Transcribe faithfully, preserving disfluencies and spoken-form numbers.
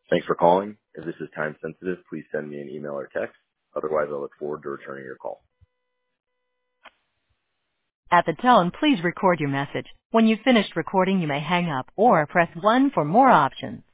Thanks for calling. If this is time sensitive, please send me an email or text. Otherwise, I look forward to returning your call. At the tone, please record your message. When you've finished recording, you may hang up or press one for more options.